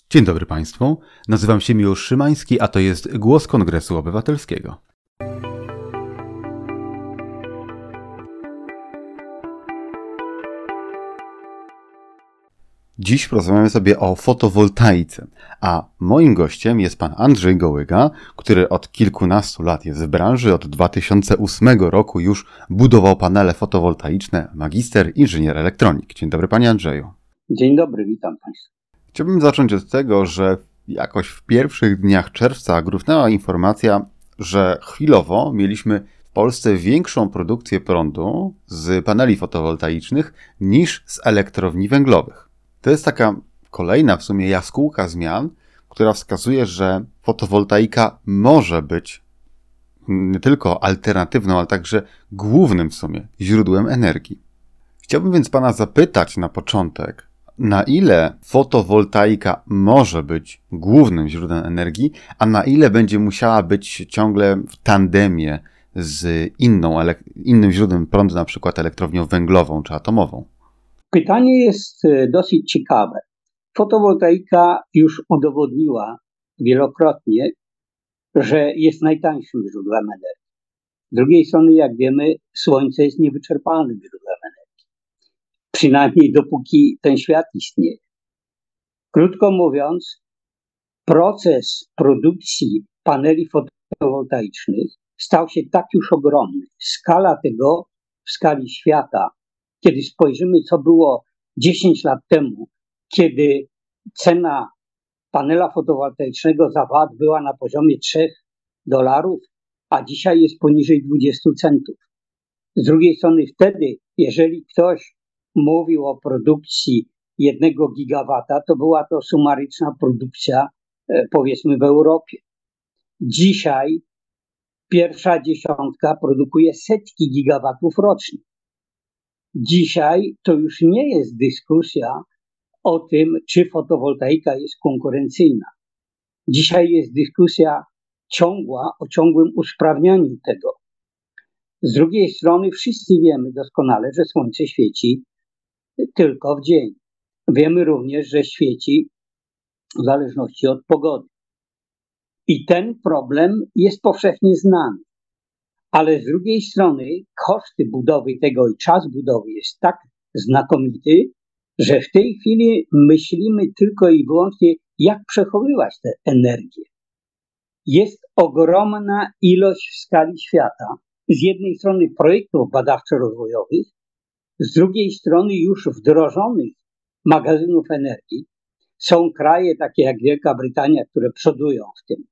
Dzień dobry Państwu, nazywam się Miłosz Szymański, a to jest Głos Kongresu Obywatelskiego. Dziś porozmawiamy sobie o fotowoltaice, a moim gościem jest pan Andrzej Gołyga, który od kilkunastu lat jest w branży, od 2008 roku już budował panele fotowoltaiczne, magister, inżynier elektronik. Dzień dobry panie Andrzeju. Dzień dobry, witam Państwa. Chciałbym zacząć od tego, że jakoś w pierwszych dniach czerwca gruchnęła informacja, że chwilowo mieliśmy w Polsce większą produkcję prądu z paneli fotowoltaicznych niż z elektrowni węglowych. To jest taka kolejna w sumie jaskółka zmian, która wskazuje, że fotowoltaika może być nie tylko alternatywną, ale także głównym w sumie źródłem energii. Chciałbym więc pana zapytać na początek, na ile fotowoltaika może być głównym źródłem energii, a na ile będzie musiała być ciągle w tandemie z innym źródłem prądu, na przykład elektrownią węglową czy atomową? Pytanie jest dosyć ciekawe. Fotowoltaika już udowodniła wielokrotnie, że jest najtańszym źródłem energii. Z drugiej strony, jak wiemy, Słońce jest niewyczerpalnym źródłem energii. Przynajmniej dopóki ten świat istnieje. Krótko mówiąc, proces produkcji paneli fotowoltaicznych stał się tak już ogromny. Skala tego w skali świata, kiedy spojrzymy, co było 10 lat temu, kiedy cena panela fotowoltaicznego za watt była na poziomie $3, a dzisiaj jest poniżej 20 centów. Z drugiej strony wtedy, jeżeli ktoś mówił o produkcji 1 gigawata, to była to sumaryczna produkcja, powiedzmy, w Europie. Dzisiaj pierwsza dziesiątka produkuje setki gigawatów rocznie. Dzisiaj to już nie jest dyskusja o tym, czy fotowoltaika jest konkurencyjna. Dzisiaj jest dyskusja ciągła o ciągłym usprawnianiu tego. Z drugiej strony wszyscy wiemy doskonale, że słońce świeci tylko w dzień. Wiemy również, że świeci w zależności od pogody. I ten problem jest powszechnie znany. Ale z drugiej strony koszty budowy tego i czas budowy jest tak znakomity, że w tej chwili myślimy tylko i wyłącznie, jak przechowywać tę energię. Jest ogromna ilość w skali świata. Z jednej strony projektów badawczo-rozwojowych, z drugiej strony już wdrożonych magazynów energii. Są kraje takie jak Wielka Brytania, które przodują w tym.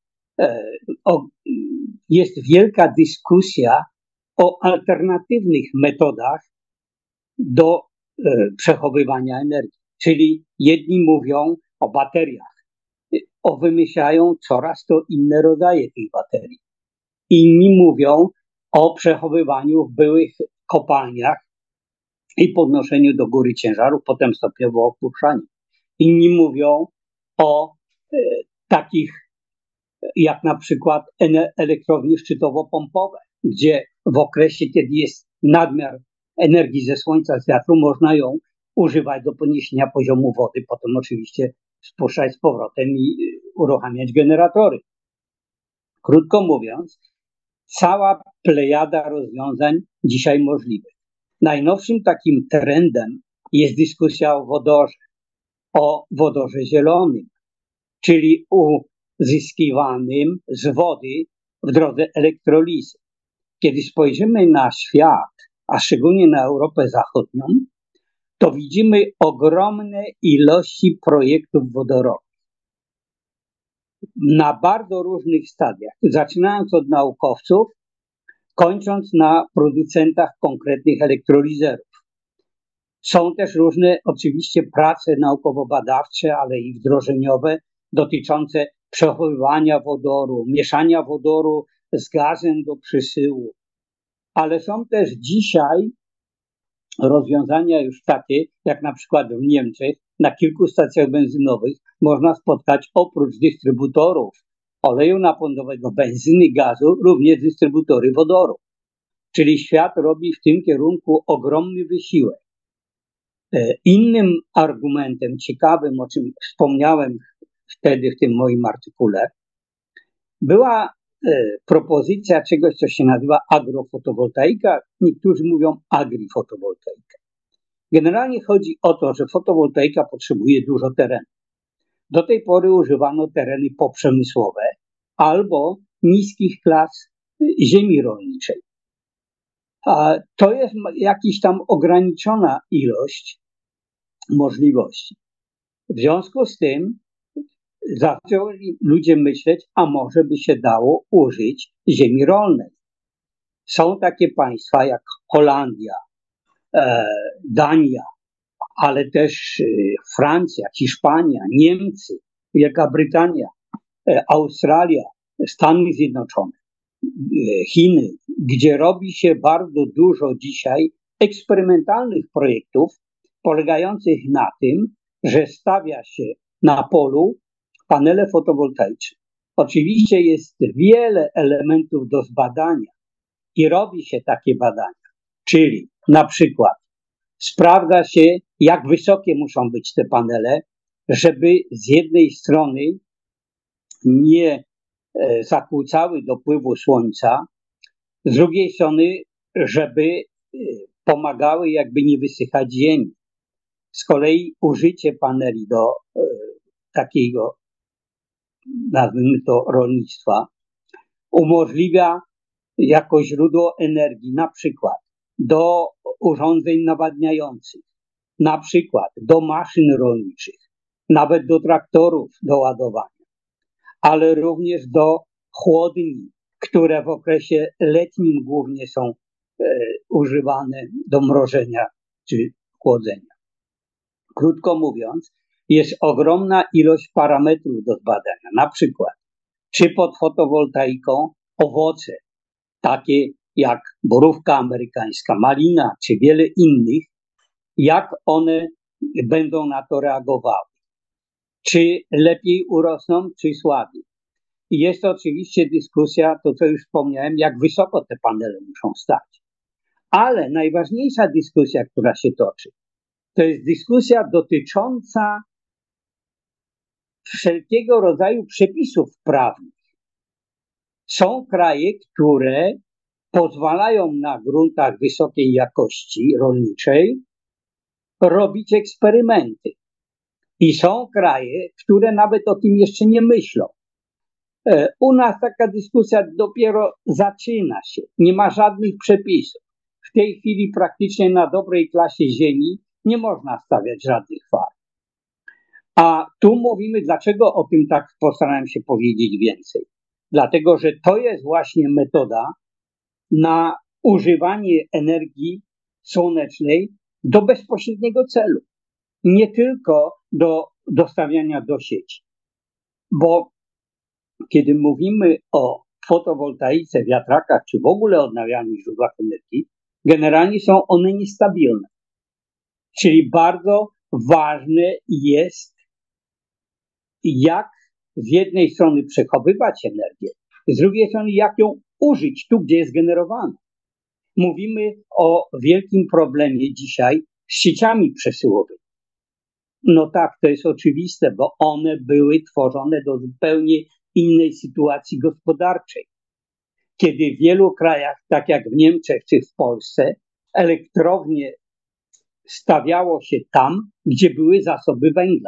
Jest wielka dyskusja o alternatywnych metodach do przechowywania energii. Czyli jedni mówią o bateriach, wymyślają coraz to inne rodzaje tych baterii. Inni mówią o przechowywaniu w byłych kopalniach i podnoszeniu do góry ciężarów, potem stopniowo opuszczaniu. Inni mówią o takich jak na przykład elektrownie szczytowo-pompowe, gdzie w okresie, kiedy jest nadmiar energii ze słońca, z wiatru, można ją używać do podniesienia poziomu wody, potem oczywiście spuszczać z powrotem i uruchamiać generatory. Krótko mówiąc, cała plejada rozwiązań dzisiaj możliwych. Najnowszym takim trendem jest dyskusja o wodorze zielonym, czyli uzyskiwanym z wody w drodze elektrolizy. Kiedy spojrzymy na świat, a szczególnie na Europę Zachodnią, to widzimy ogromne ilości projektów wodorowych. Na bardzo różnych stadiach, zaczynając od naukowców, kończąc na producentach konkretnych elektrolizerów. Są też różne oczywiście prace naukowo-badawcze, ale i wdrożeniowe dotyczące przechowywania wodoru, mieszania wodoru z gazem do przysyłu. Ale są też dzisiaj rozwiązania już takie, jak na przykład w Niemczech, na kilku stacjach benzynowych można spotkać oprócz dystrybutorów oleju napędowego, benzyny, gazu, również dystrybutory wodoru. Czyli świat robi w tym kierunku ogromny wysiłek. Innym argumentem ciekawym, o czym wspomniałem wtedy w tym moim artykule, była propozycja czegoś, co się nazywa agrofotowoltaika. Niektórzy mówią agrifotowoltaika. Generalnie chodzi o to, że fotowoltaika potrzebuje dużo terenu. Do tej pory używano tereny poprzemysłowe albo niskich klas ziemi rolniczej. A to jest jakaś tam ograniczona ilość możliwości. W związku z tym zaczęli ludzie myśleć, a może by się dało użyć ziemi rolnej. Są takie państwa jak Holandia, Dania, ale też Francja, Hiszpania, Niemcy, Wielka Brytania, Australia, Stany Zjednoczone, Chiny, gdzie robi się bardzo dużo dzisiaj eksperymentalnych projektów polegających na tym, że stawia się na polu panele fotowoltaiczne. Oczywiście jest wiele elementów do zbadania i robi się takie badania, czyli na przykład sprawdza się, jak wysokie muszą być te panele, żeby z jednej strony nie zakłócały dopływu słońca, z drugiej strony, żeby pomagały jakby nie wysychać ziemi. Z kolei użycie paneli do takiego, nazwijmy to, rolnictwa umożliwia jako źródło energii na przykład do urządzeń nawadniających, na przykład do maszyn rolniczych, nawet do traktorów do ładowania, ale również do chłodni, które w okresie letnim głównie są używane do mrożenia czy chłodzenia. Krótko mówiąc, jest ogromna ilość parametrów do zbadania. Na przykład, czy pod fotowoltaiką owoce, takie jak borówka amerykańska, malina, czy wiele innych, jak one będą na to reagowały. Czy lepiej urosną, czy słabiej. I jest to oczywiście dyskusja, to co już wspomniałem, jak wysoko te panele muszą stać. Ale najważniejsza dyskusja, która się toczy, to jest dyskusja dotycząca wszelkiego rodzaju przepisów prawnych. Są kraje, które pozwalają na gruntach wysokiej jakości rolniczej robić eksperymenty. I są kraje, które nawet o tym jeszcze nie myślą. U nas taka dyskusja dopiero zaczyna się. Nie ma żadnych przepisów. W tej chwili praktycznie na dobrej klasie ziemi nie można stawiać żadnych farm. A tu mówimy, dlaczego o tym tak postarałem się powiedzieć więcej. Dlatego, że to jest właśnie metoda na używanie energii słonecznej do bezpośredniego celu. Nie tylko do dostawiania do sieci. Bo kiedy mówimy o fotowoltaice, wiatrakach, czy w ogóle odnawialnych źródłach energii, generalnie są one niestabilne. Czyli bardzo ważne jest, jak z jednej strony przechowywać energię, z drugiej strony jak ją użyć tu, gdzie jest generowana. Mówimy o wielkim problemie dzisiaj z sieciami przesyłowymi. No tak, to jest oczywiste, bo one były tworzone do zupełnie innej sytuacji gospodarczej. Kiedy w wielu krajach, tak jak w Niemczech czy w Polsce, elektrownie stawiało się tam, gdzie były zasoby węgla.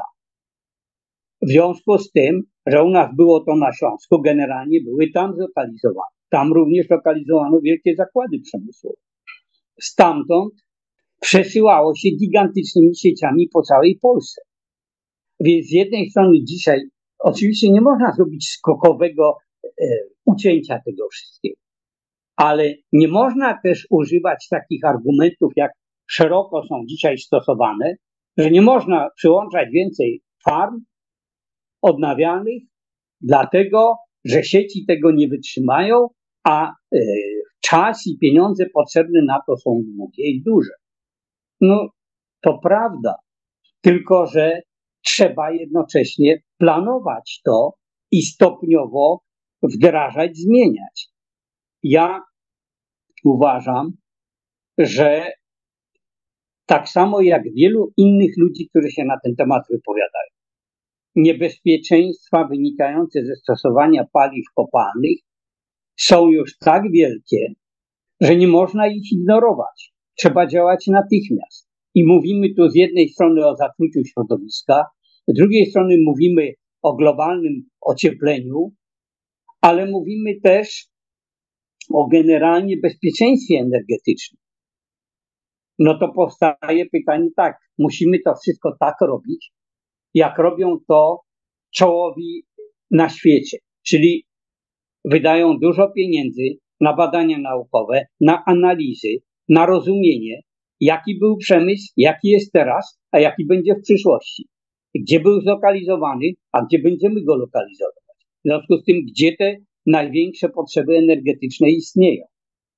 W związku z tym, że u nas było to na Śląsku, generalnie były tam zlokalizowane. Tam również lokalizowano wielkie zakłady przemysłowe. Stamtąd przesyłało się gigantycznymi sieciami po całej Polsce. Więc z jednej strony dzisiaj oczywiście nie można zrobić skokowego ucięcia tego wszystkiego, ale nie można też używać takich argumentów, jak szeroko są dzisiaj stosowane, że nie można przyłączać więcej farm odnawialnych, dlatego że sieci tego nie wytrzymają, a czas i pieniądze potrzebne na to są długie i duże. No to prawda, tylko że trzeba jednocześnie planować to i stopniowo wdrażać, zmieniać. Ja uważam, że Tak samo jak wielu innych ludzi, którzy się na ten temat wypowiadają. Niebezpieczeństwa wynikające ze stosowania paliw kopalnych są już tak wielkie, że nie można ich ignorować. Trzeba działać natychmiast. I mówimy tu z jednej strony o zatruciu środowiska, z drugiej strony mówimy o globalnym ociepleniu, ale mówimy też o generalnie bezpieczeństwie energetycznym. No to powstaje pytanie tak, musimy to wszystko tak robić, jak robią to czołowi na świecie, czyli wydają dużo pieniędzy na badania naukowe, na analizy, na rozumienie, jaki był przemysł, jaki jest teraz, a jaki będzie w przyszłości. Gdzie był zlokalizowany, a gdzie będziemy go lokalizować. W związku z tym, gdzie te największe potrzeby energetyczne istnieją.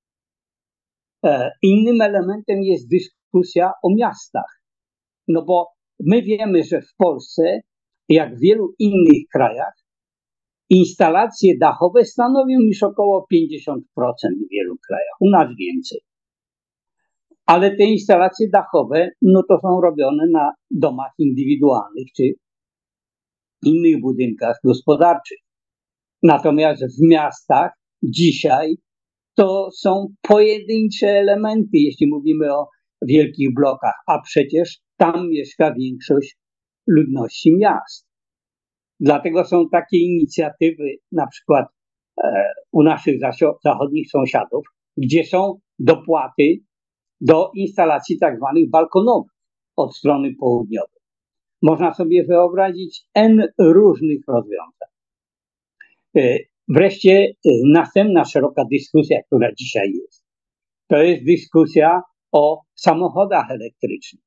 Innym elementem jest dyskusja o miastach. No bo my wiemy, że w Polsce, jak w wielu innych krajach, instalacje dachowe stanowią już około 50% w wielu krajach, u nas więcej. Ale te instalacje dachowe, no to są robione na domach indywidualnych czy innych budynkach gospodarczych. Natomiast w miastach dzisiaj to są pojedyncze elementy, jeśli mówimy o wielkich blokach, a przecież tam mieszka większość ludności miast. Dlatego są takie inicjatywy, na przykład u naszych zachodnich sąsiadów, gdzie są dopłaty do instalacji tak zwanych balkonowych od strony południowej. Można sobie wyobrazić N różnych rozwiązań. Wreszcie następna szeroka dyskusja, która dzisiaj jest, to jest dyskusja o samochodach elektrycznych.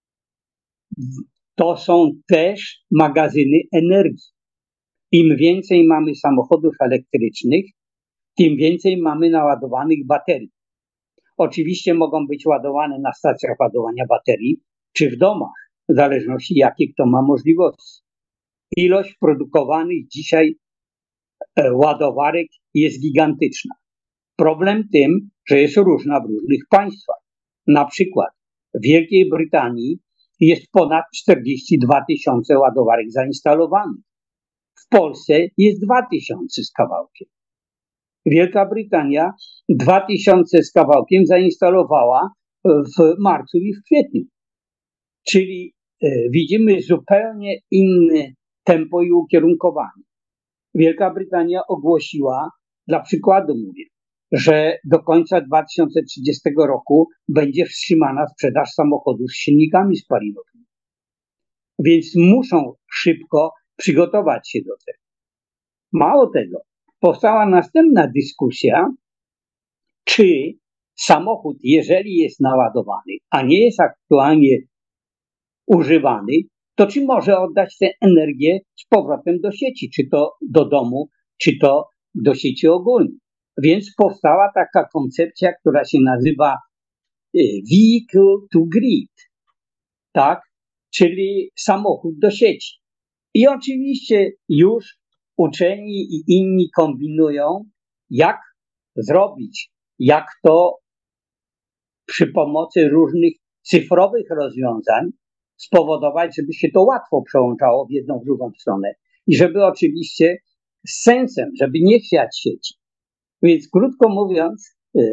To są też magazyny energii. Im więcej mamy samochodów elektrycznych, tym więcej mamy naładowanych baterii. Oczywiście mogą być ładowane na stacjach ładowania baterii, czy w domach, w zależności jakie kto ma możliwości. Ilość produkowanych dzisiaj ładowarek jest gigantyczna. Problem tym, że jest różna w różnych państwach. Na przykład w Wielkiej Brytanii jest ponad 42 000 ładowarek zainstalowanych. W Polsce jest 2000 z kawałkiem. Wielka Brytania 2000 z kawałkiem zainstalowała w marcu i w kwietniu. Czyli widzimy zupełnie inne tempo i ukierunkowanie. Wielka Brytania ogłosiła, dla przykładu mówię, że do końca 2030 roku będzie wstrzymana sprzedaż samochodów z silnikami spalinowymi. Więc muszą szybko przygotować się do tego. Mało tego, powstała następna dyskusja, czy samochód, jeżeli jest naładowany, a nie jest aktualnie używany, to czy może oddać tę energię z powrotem do sieci, czy to do domu, czy to do sieci ogólnej. Więc powstała taka koncepcja, która się nazywa vehicle to grid, tak? Czyli samochód do sieci. I oczywiście już uczeni i inni kombinują, jak zrobić, jak to przy pomocy różnych cyfrowych rozwiązań spowodować, żeby się to łatwo przełączało w jedną, w drugą stronę i żeby oczywiście z sensem, żeby nie chwiać sieci. Więc krótko mówiąc,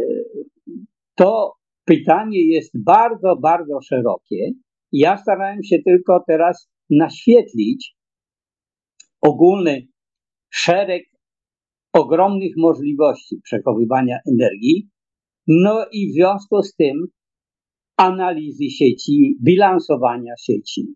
to pytanie jest bardzo, bardzo szerokie. Ja starałem się tylko teraz naświetlić ogólny szereg ogromnych możliwości przechowywania energii, no i w związku z tym analizy sieci, bilansowania sieci,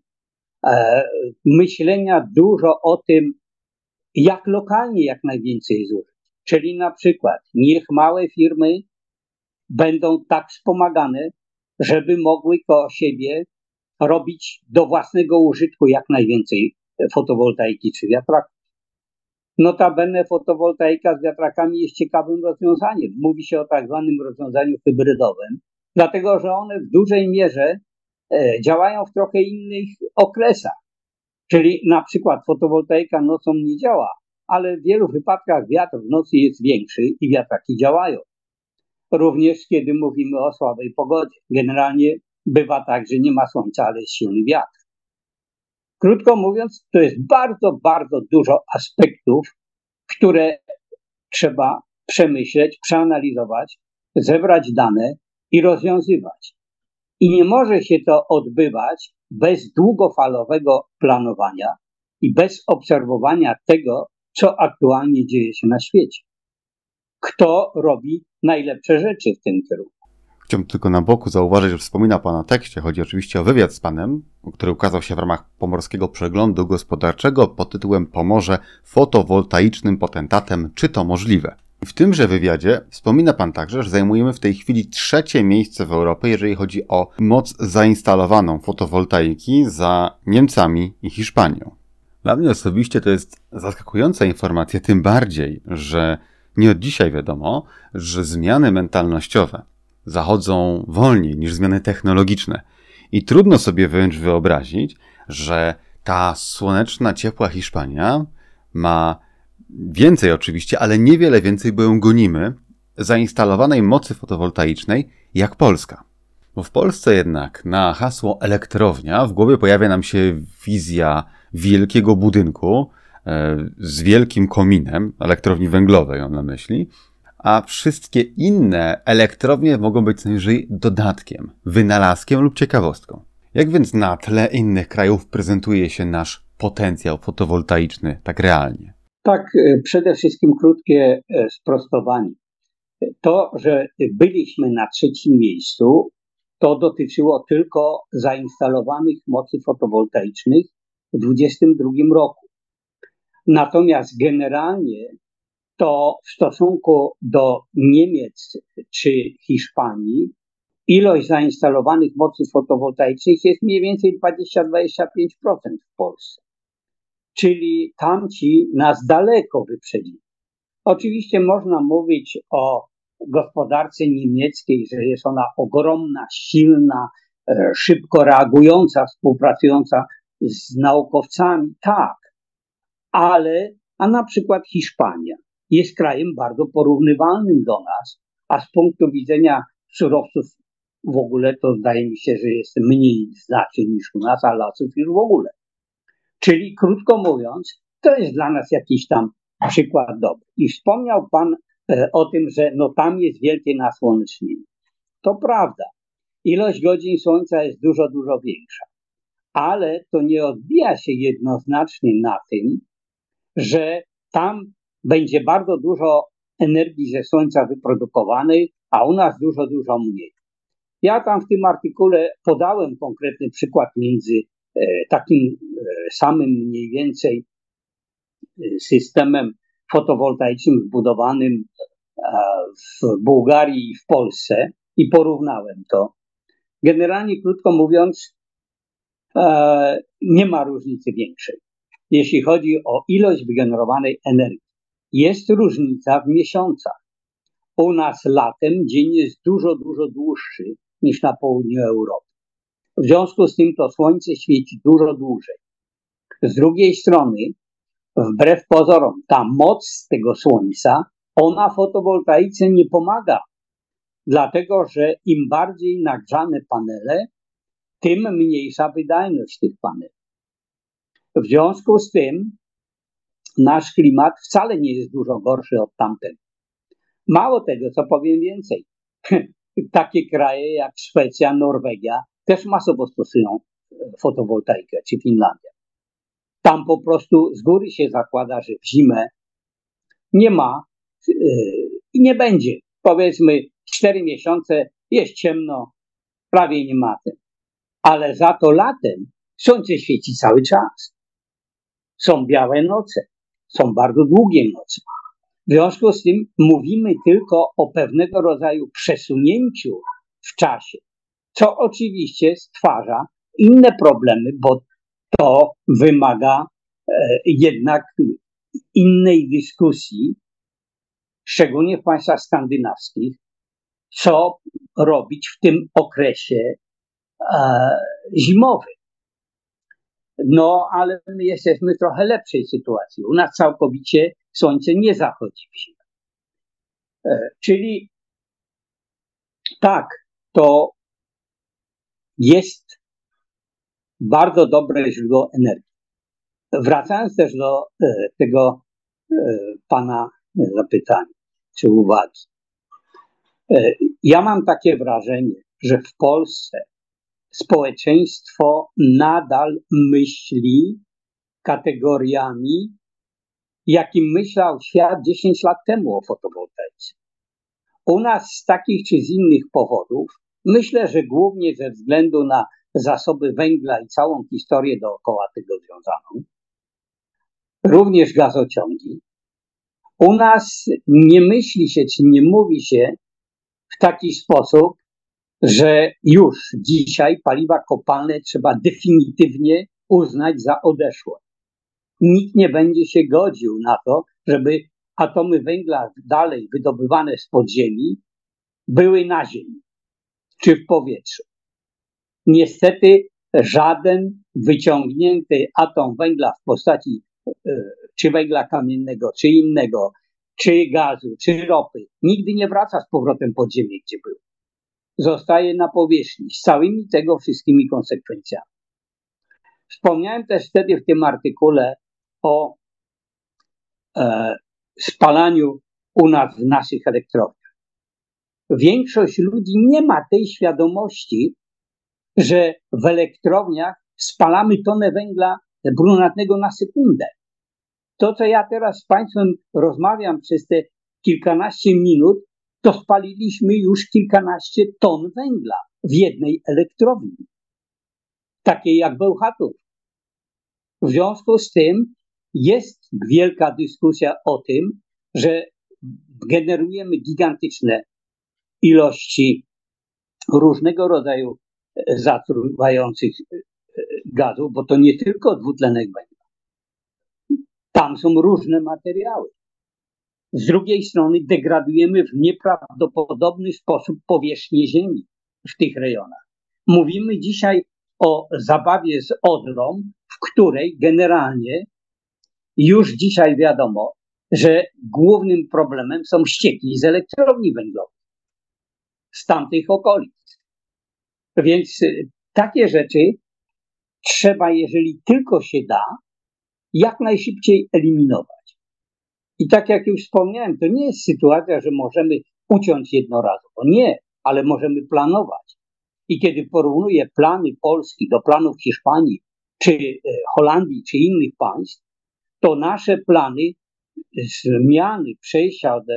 myślenia dużo o tym, jak lokalnie jak najwięcej zużyć. Czyli na przykład niech małe firmy będą tak wspomagane, żeby mogły koło siebie robić do własnego użytku jak najwięcej fotowoltaiki czy wiatraków. Notabene fotowoltaika z wiatrakami jest ciekawym rozwiązaniem. Mówi się o tak zwanym rozwiązaniu hybrydowym, dlatego że one w dużej mierze działają w trochę innych okresach. Czyli na przykład fotowoltaika nocą nie działa, ale w wielu wypadkach wiatr w nocy jest większy i wiatraki działają. Również kiedy mówimy o słabej pogodzie. Generalnie bywa tak, że nie ma słońca, ale jest silny wiatr. Krótko mówiąc, to jest bardzo, bardzo dużo aspektów, które trzeba przemyśleć, przeanalizować, zebrać dane i rozwiązywać. I nie może się to odbywać bez długofalowego planowania i bez obserwowania tego, co aktualnie dzieje się na świecie. Kto robi najlepsze rzeczy w tym kierunku. Chciałbym tylko na boku zauważyć, że wspomina Pan o tekście. Chodzi oczywiście o wywiad z Panem, który ukazał się w ramach Pomorskiego Przeglądu Gospodarczego pod tytułem Pomorze fotowoltaicznym potentatem. Czy to możliwe? W tymże wywiadzie wspomina Pan także, że zajmujemy w tej chwili 3. miejsce w Europie, jeżeli chodzi o moc zainstalowaną fotowoltaiki za Niemcami i Hiszpanią. Dla mnie osobiście to jest zaskakująca informacja, tym bardziej, że nie od dzisiaj wiadomo, że zmiany mentalnościowe zachodzą wolniej niż zmiany technologiczne. I trudno sobie wręcz wyobrazić, że ta słoneczna, ciepła Hiszpania ma więcej oczywiście, ale niewiele więcej, bo ją gonimy, zainstalowanej mocy fotowoltaicznej jak Polska. Bo w Polsce jednak na hasło elektrownia w głowie pojawia nam się wizja wielkiego budynku z wielkim kominem, elektrowni węglowej mam na myśli, a wszystkie inne elektrownie mogą być co najwyżej dodatkiem, wynalazkiem lub ciekawostką. Jak więc na tle innych krajów prezentuje się nasz potencjał fotowoltaiczny tak realnie? Tak, przede wszystkim krótkie sprostowanie. To, że byliśmy na 3. miejscu, to dotyczyło tylko zainstalowanych mocy fotowoltaicznych w 2022 roku. Natomiast generalnie to w stosunku do Niemiec czy Hiszpanii ilość zainstalowanych mocy fotowoltaicznych jest mniej więcej 20-25% w Polsce. Czyli tamci nas daleko wyprzedzili. Oczywiście można mówić o gospodarce niemieckiej, że jest ona ogromna, silna, szybko reagująca, współpracująca z naukowcami. Tak, a na przykład Hiszpania jest krajem bardzo porównywalnym do nas, a z punktu widzenia surowców w ogóle to zdaje mi się, że jest mniej znaczy niż u nas, a lasów już w ogóle. Czyli krótko mówiąc, to jest dla nas jakiś tam przykład dobry. I wspomniał Pan o tym, że no tam jest wielkie nasłonecznienie. To prawda. Ilość godzin słońca jest dużo, dużo większa. Ale to nie odbija się jednoznacznie na tym, że tam będzie bardzo dużo energii ze słońca wyprodukowanej, a u nas dużo, dużo mniej. Ja tam w tym artykule podałem konkretny przykład między takim samym mniej więcej systemem fotowoltaicznym zbudowanym w Bułgarii i w Polsce i porównałem to. Generalnie, krótko mówiąc, nie ma różnicy większej, jeśli chodzi o ilość wygenerowanej energii. Jest różnica w miesiącach. U nas latem dzień jest dużo, dużo dłuższy niż na południu Europy. W związku z tym to słońce świeci dużo dłużej. Z drugiej strony, wbrew pozorom, ta moc tego słońca, ona fotowoltaice nie pomaga. Dlatego, że im bardziej nagrzane panele, tym mniejsza wydajność tych paneli. W związku z tym nasz klimat wcale nie jest dużo gorszy od tamtego. Mało tego, co powiem więcej, takie kraje jak Szwecja, Norwegia też masowo stosują fotowoltaikę, czy Finlandia. Tam po prostu z góry się zakłada, że w zimę nie ma i nie będzie. Powiedzmy 4 miesiące jest ciemno, prawie nie ma tym. Ale za to latem słońce świeci cały czas. Są białe noce, są bardzo długie noce. W związku z tym mówimy tylko o pewnego rodzaju przesunięciu w czasie, co oczywiście stwarza inne problemy, bo to wymaga jednak innej dyskusji, szczególnie w państwach skandynawskich, co robić w tym okresie zimowym. No, ale my jesteśmy w trochę lepszej sytuacji. U nas całkowicie słońce nie zachodzi w zimę. Czyli tak, to jest bardzo dobre źródło energii. Wracając też do tego pana zapytania czy uwagi. Ja mam takie wrażenie, że w Polsce społeczeństwo nadal myśli kategoriami, jakim myślał świat 10 lat temu o fotowoltaice. U nas z takich czy z innych powodów, myślę, że głównie ze względu na zasoby węgla i całą historię dookoła tego związaną, również gazociągi, u nas nie myśli się, czy nie mówi się w taki sposób, że już dzisiaj paliwa kopalne trzeba definitywnie uznać za odeszłe. Nikt nie będzie się godził na to, żeby atomy węgla dalej wydobywane z podziemi były na ziemi czy w powietrzu. Niestety żaden wyciągnięty atom węgla w postaci czy węgla kamiennego, czy innego, czy gazu, czy ropy nigdy nie wraca z powrotem pod ziemię, gdzie był. Zostaje na powierzchni z całymi tego wszystkimi konsekwencjami. Wspomniałem też wtedy w tym artykule o spalaniu u nas w naszych elektrowniach. Większość ludzi nie ma tej świadomości, że w elektrowniach spalamy tonę węgla brunatnego na sekundę. To, co ja teraz z Państwem rozmawiam przez te kilkanaście minut, to spaliliśmy już kilkanaście ton węgla w jednej elektrowni, takiej jak Bełchatów. W związku z tym jest wielka dyskusja o tym, że generujemy gigantyczne ilości różnego rodzaju zatruwających gazów, bo to nie tylko dwutlenek węgla. Tam są różne materiały. Z drugiej strony degradujemy w nieprawdopodobny sposób powierzchnię Ziemi w tych rejonach. Mówimy dzisiaj o zabawie z Odrą, w której generalnie już dzisiaj wiadomo, że głównym problemem są ścieki z elektrowni węglowych, z tamtych okolic. Więc takie rzeczy trzeba, jeżeli tylko się da, jak najszybciej eliminować. I tak jak już wspomniałem, to nie jest sytuacja, że możemy uciąć jednorazowo. Nie, ale możemy planować. I kiedy porównuję plany Polski do planów Hiszpanii, czy Holandii, czy innych państw, to nasze plany zmiany przejścia od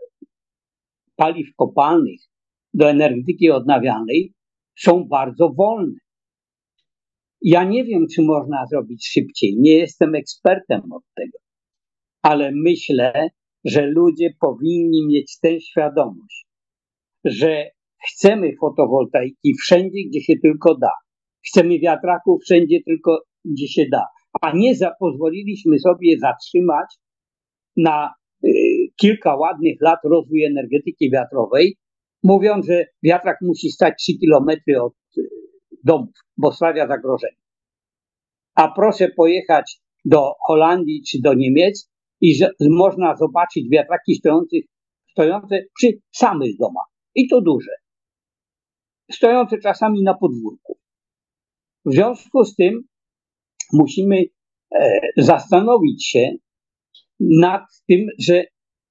paliw kopalnych do energetyki odnawialnej są bardzo wolne. Ja nie wiem, czy można zrobić szybciej. Nie jestem ekspertem od tego. Ale myślę, że ludzie powinni mieć tę świadomość, że chcemy fotowoltaiki wszędzie, gdzie się tylko da. Chcemy wiatraków wszędzie tylko, gdzie się da. A nie pozwoliliśmy sobie zatrzymać na kilka ładnych lat rozwój energetyki wiatrowej, mówiąc, że wiatrak musi stać 3 kilometry od domów, bo sprawia zagrożenie. A proszę pojechać do Holandii czy do Niemiec i że można zobaczyć wiatraki stojące przy samych domach. I to duże. Stojące czasami na podwórku. W związku z tym musimy zastanowić się nad tym, że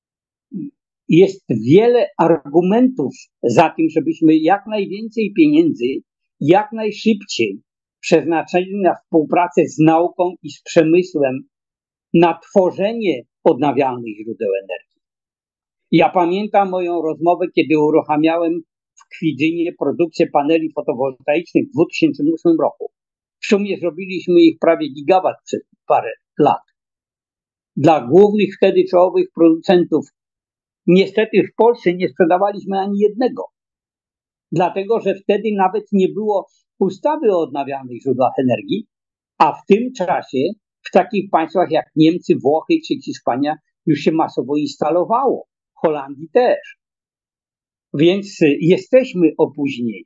jest wiele argumentów za tym, żebyśmy jak najwięcej pieniędzy, jak najszybciej przeznaczyli na współpracę z nauką i z przemysłem, na tworzenie odnawialnych źródeł energii. Ja pamiętam moją rozmowę, kiedy uruchamiałem w Kwidzynie produkcję paneli fotowoltaicznych w 2008 roku. W sumie zrobiliśmy ich prawie gigawat przez parę lat. Dla głównych wtedy czołowych producentów. Niestety w Polsce nie sprzedawaliśmy ani jednego. Dlatego, że wtedy nawet nie było ustawy o odnawialnych źródłach energii, a w tym czasie w takich państwach jak Niemcy, Włochy czy Hiszpania już się masowo instalowało. W Holandii też. Więc jesteśmy opóźnieni.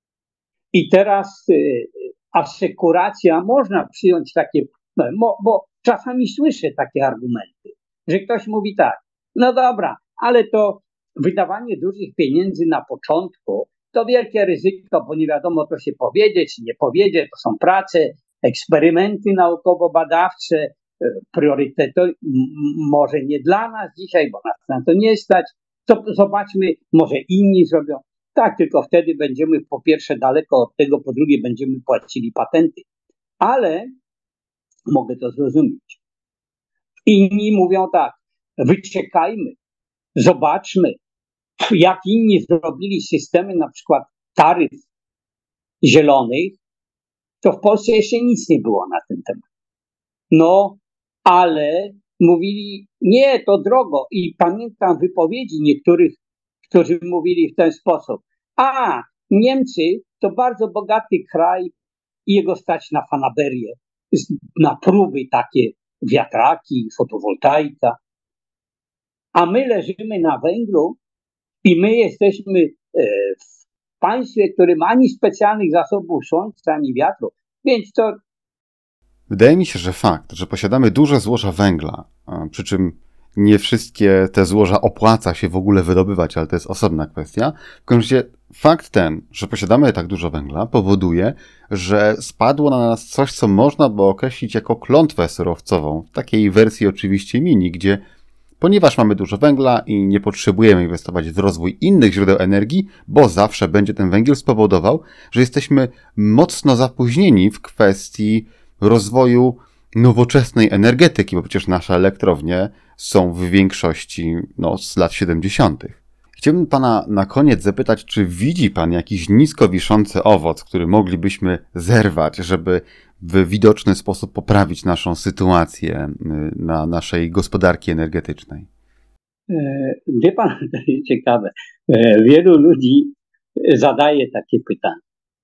I teraz asekuracja, można przyjąć takie, bo czasami słyszę takie argumenty, że ktoś mówi tak, no dobra, ale to wydawanie dużych pieniędzy na początku to wielkie ryzyko, bo nie wiadomo, to się powiedzie, czy nie powiedzie, to są prace, eksperymenty naukowo-badawcze, priorytetu może nie dla nas dzisiaj, bo nas na to nie stać. To zobaczmy, może inni zrobią. Tak, tylko wtedy będziemy po pierwsze daleko od tego, po drugie będziemy płacili patenty. Ale mogę to zrozumieć. Inni mówią tak, wyczekajmy, zobaczmy, jak inni zrobili systemy, na przykład taryf zielonych, to w Polsce jeszcze nic nie było na ten temat. No, ale mówili, nie, to drogo. I pamiętam wypowiedzi niektórych, którzy mówili w ten sposób. A, Niemcy to bardzo bogaty kraj i jego stać na fanaberię, na próby takie, wiatraki, fotowoltaika. A my leżymy na węglu i my jesteśmy w państwie, które ma ani specjalnych zasobów słońca, ani wiatru. Więc to... Wydaje mi się, że fakt, że posiadamy duże złoża węgla, przy czym nie wszystkie te złoża opłaca się w ogóle wydobywać, ale to jest osobna kwestia. W każdym razie fakt ten, że posiadamy tak dużo węgla, powoduje, że spadło na nas coś, co można by określić jako klątwę surowcową. W takiej wersji oczywiście mini, gdzie ponieważ mamy dużo węgla i nie potrzebujemy inwestować w rozwój innych źródeł energii, bo zawsze będzie ten węgiel spowodował, że jesteśmy mocno zapóźnieni w kwestii rozwoju nowoczesnej energetyki, bo przecież nasze elektrownie są w większości z lat 70. Chciałbym pana na koniec zapytać, czy widzi pan jakiś nisko wiszący owoc, który moglibyśmy zerwać, żeby w widoczny sposób poprawić naszą sytuację na naszej gospodarki energetycznej? Wie pan, to jest ciekawe. Wielu ludzi zadaje takie pytanie.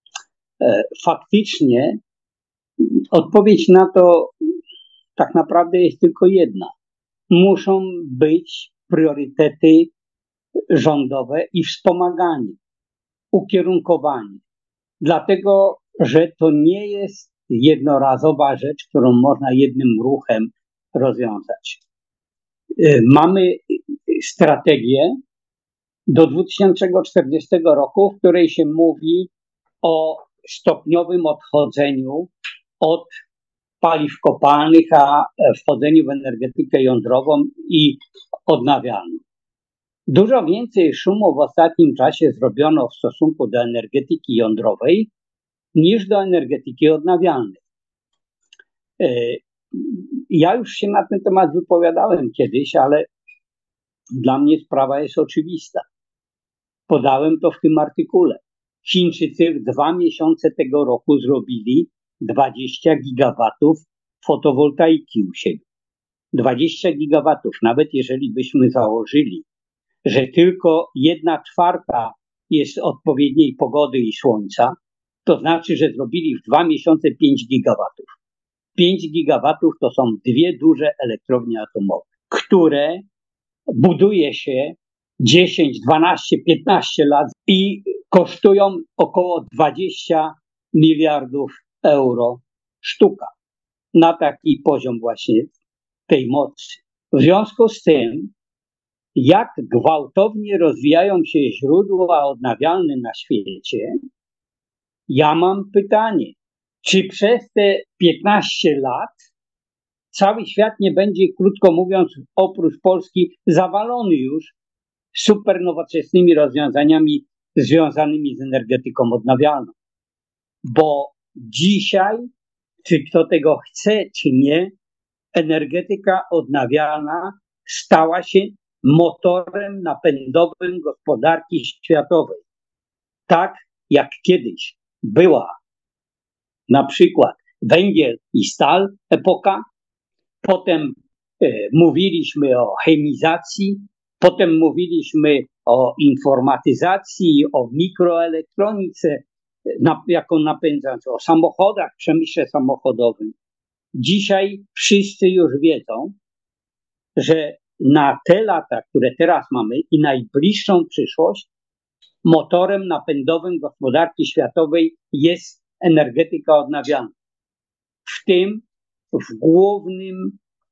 Faktycznie odpowiedź na to tak naprawdę jest tylko jedna. Muszą być priorytety rządowe i wspomaganie, ukierunkowanie. Dlatego, że to nie jest jednorazowa rzecz, którą można jednym ruchem rozwiązać. Mamy strategię do 2040 roku, w której się mówi o stopniowym odchodzeniu od paliw kopalnych, a wchodzeniu w energetykę jądrową i odnawialną. Dużo więcej szumu w ostatnim czasie zrobiono w stosunku do energetyki jądrowej niż do energetyki odnawialnej. Ja już się na ten temat wypowiadałem kiedyś, ale dla mnie sprawa jest oczywista. Podałem to w tym artykule. Chińczycy w 2 miesiące tego roku zrobili 20 gigawatów fotowoltaiki u siebie. 20 gigawatów, nawet jeżeli byśmy założyli, że tylko 1/4 jest odpowiedniej pogody i słońca, to znaczy, że zrobili w 2 miesiące 5 gigawatów. 5 gigawatów to są 2 duże elektrownie atomowe, które buduje się 10, 12, 15 lat i kosztują około 20 miliardów euro sztuka. Na taki poziom właśnie tej mocy. W związku z tym, jak gwałtownie rozwijają się źródła odnawialne na świecie, ja mam pytanie, czy przez te 15 lat cały świat nie będzie, krótko mówiąc, oprócz Polski, zawalony już super nowoczesnymi rozwiązaniami związanymi z energetyką odnawialną? Bo dzisiaj, czy kto tego chce, czy nie, energetyka odnawialna stała się motorem napędowym gospodarki światowej. Tak jak kiedyś była na przykład węgiel i stal epoka, potem mówiliśmy o chemizacji, potem mówiliśmy o informatyzacji, o mikroelektronice, jaką napędzając, o samochodach, przemyśle samochodowym. Dzisiaj wszyscy już wiedzą, że na te lata, które teraz mamy i najbliższą przyszłość, motorem napędowym gospodarki światowej jest energetyka odnawialna. W tym w głównym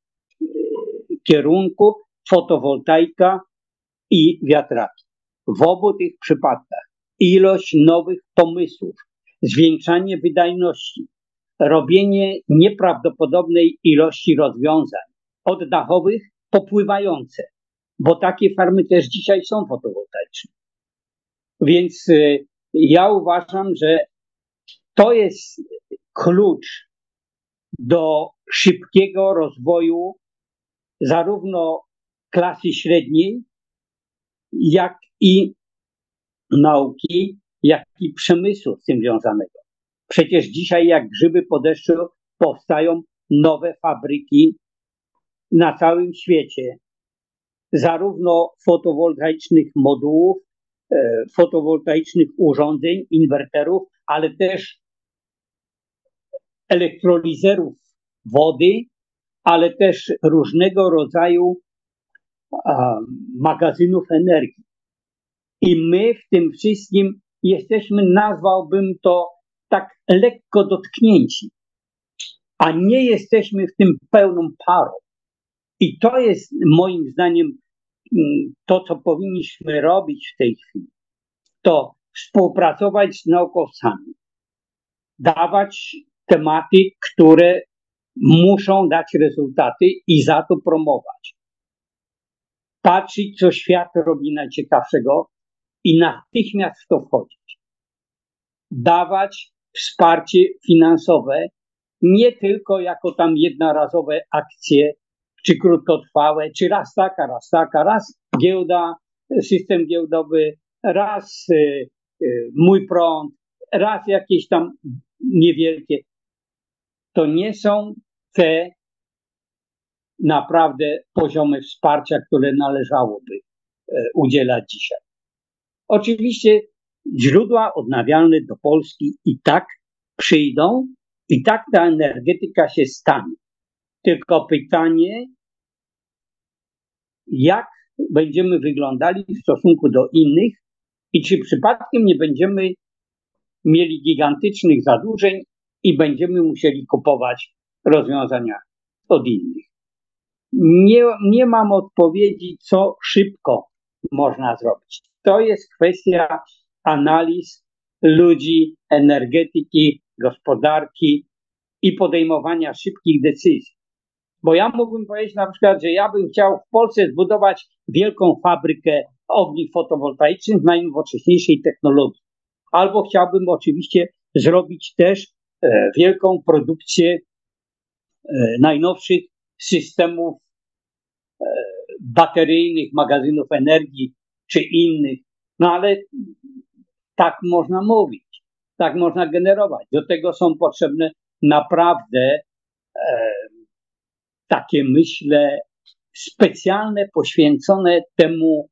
kierunku fotowoltaika i wiatraki. W obu tych przypadkach ilość nowych pomysłów, zwiększanie wydajności, robienie nieprawdopodobnej ilości rozwiązań, od dachowych po pływające, bo takie farmy też dzisiaj są fotowoltaiczne. Więc ja uważam, że to jest klucz do szybkiego rozwoju zarówno klasy średniej, jak i nauki, jak i przemysłu z tym związanego. Przecież dzisiaj jak grzyby po deszczu powstają nowe fabryki na całym świecie, zarówno fotowoltaicznych modułów, fotowoltaicznych urządzeń, inwerterów, ale też elektrolizerów wody, ale też różnego rodzaju magazynów energii. I my w tym wszystkim jesteśmy, nazwałbym to tak lekko dotknięci, a nie jesteśmy w tym pełną parą. I to jest moim zdaniem to, co powinniśmy robić w tej chwili. To współpracować z naukowcami, dawać tematy, które muszą dać rezultaty i za to promować. Patrzeć, co świat robi najciekawszego i natychmiast w to wchodzić. Dawać wsparcie finansowe, nie tylko jako tam jednorazowe akcje, czy krótkotrwałe, czy raz taka, raz giełda, system giełdowy, raz mój prąd, raz jakieś tam niewielkie. To nie są te naprawdę poziomy wsparcia, które należałoby udzielać dzisiaj. Oczywiście źródła odnawialne do Polski i tak przyjdą, i tak ta energetyka się stanie. Tylko pytanie, jak będziemy wyglądali w stosunku do innych i czy przypadkiem nie będziemy mieli gigantycznych zadłużeń i będziemy musieli kupować rozwiązania od innych. Nie mam odpowiedzi, co szybko można zrobić. To jest kwestia analiz ludzi, energetyki, gospodarki i podejmowania szybkich decyzji. Bo ja mógłbym powiedzieć na przykład, że ja bym chciał w Polsce zbudować wielką fabrykę ogniw fotowoltaicznych na najnowocześniejszej technologii. Albo chciałbym oczywiście zrobić też wielką produkcję najnowszych systemów bateryjnych, magazynów energii czy innych. No ale tak można mówić, tak można generować. Do tego są potrzebne naprawdę takie, myślę, specjalne, poświęcone temu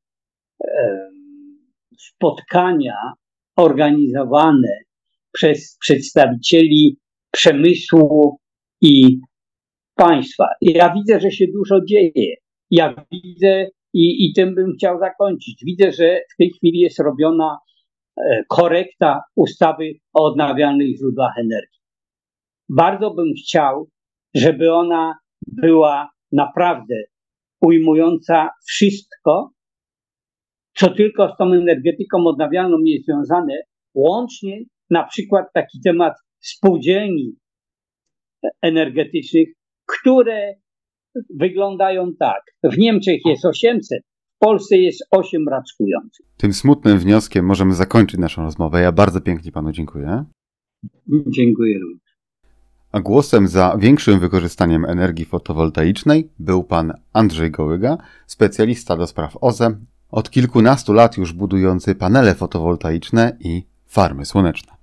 spotkania organizowane przez przedstawicieli przemysłu i państwa. Ja widzę, że się dużo dzieje. Ja widzę i tym bym chciał zakończyć. Widzę, że w tej chwili jest robiona korekta ustawy o odnawialnych źródłach energii. Bardzo bym chciał, żeby ona była naprawdę ujmująca wszystko, co tylko z tą energetyką odnawialną jest związane, łącznie na przykład taki temat spółdzielni energetycznych, które wyglądają tak. W Niemczech jest 800, w Polsce jest 8 raczkujących. Tym smutnym wnioskiem możemy zakończyć naszą rozmowę. Ja bardzo pięknie panu dziękuję. Dziękuję również. A głosem za większym wykorzystaniem energii fotowoltaicznej był pan Andrzej Gołyga, specjalista do spraw OZE, od kilkunastu lat już budujący panele fotowoltaiczne i farmy słoneczne.